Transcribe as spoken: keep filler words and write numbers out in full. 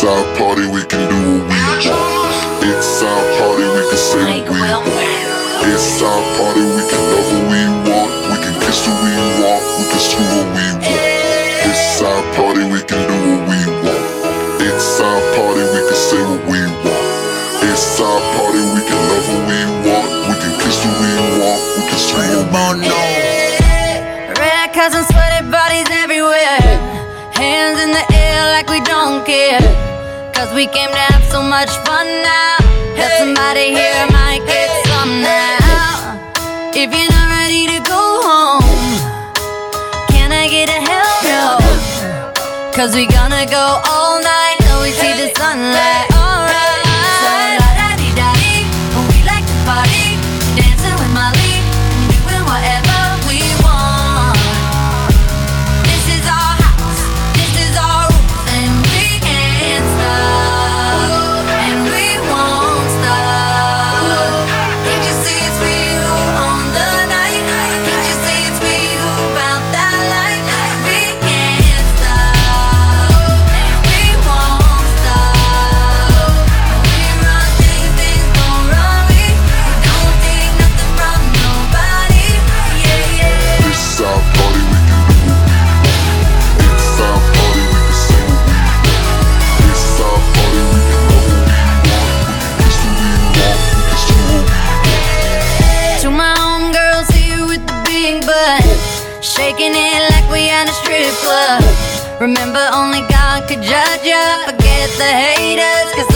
Eastside party, we can do what we want. Eastside party, we can say what we want. Eastside party, we can love what we want. We can kiss who we want. We can screw what we want. Eastside party, we can do what we want. Eastside party, we can say what we want. Eastside party, we can love what we want. We can kiss who we want. We can screw what we want. Red cousins, sweaty bodies everywhere. Hands in the air like we don't care. Cause we came to have so much fun now. Have somebody here might get some now. If you're not ready to go home, can I get a hell no? Cause we gonna go all night till we see the sunlight. Alright. So la-da-dee-da-dee, we like to party, dancing with Molly, doing whatever we want. This is our house, this is our rules, and we can't stop, and we won't stop. Can't you see it's we who own the night? Can't you see it's we who found that light? We can't stop, and we won't stop. We run things, things gon' run me. We don't take nothing from nobody. Yeah, yeah. Eastside party, we can do what we want. Eastside party, we can say what we want. Eastside party, we can love what we want. We can kiss who we want. We can screw what we want. To my homegirls here with the big butt, shaking it like we at a strip club. Remember, only God could judge ya. Forget the haters, cause